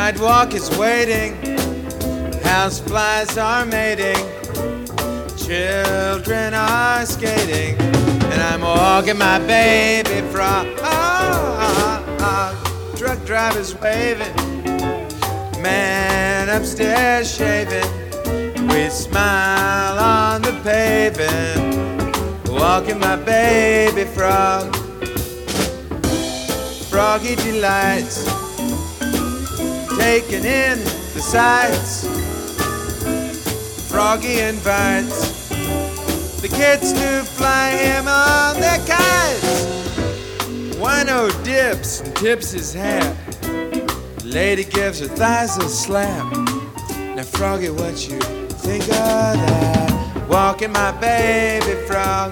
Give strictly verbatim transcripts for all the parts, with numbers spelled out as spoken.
Sidewalk is waiting, houseflies are mating, children are skating, and I'm walking my baby frog. Truck drivers waving, man upstairs shaving. We smile on the pavement, walking my baby frog. Froggy delights, taking in the sights. Froggy invites the kids to fly him on their kites. Wino dips and tips his hat. Lady gives her thighs a slap. Now Froggy, what you think of that? Walking my baby frog.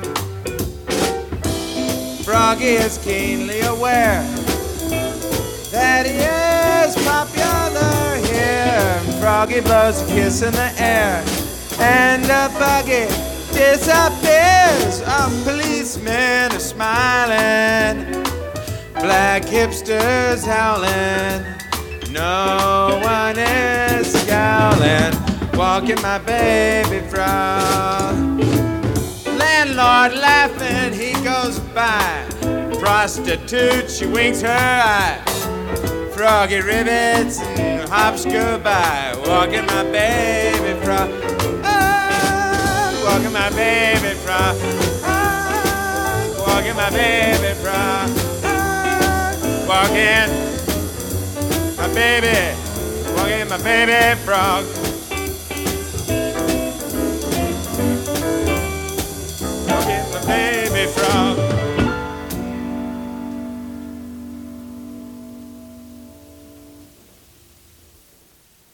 Froggy is keenly aware that he is popular here. Froggy blows a kiss in the air, and the buggy disappears. Our policemen are smiling, black hipsters howling, no one is scowling, walking my baby frog. Landlord laughing, he goes by. Prostitute, she winks her eye. Froggy rivets and hops goodbye, walking my baby frog. Ah, walking my baby frog. Ah, walking my baby frog. Ah, walking my baby, walking my baby frog.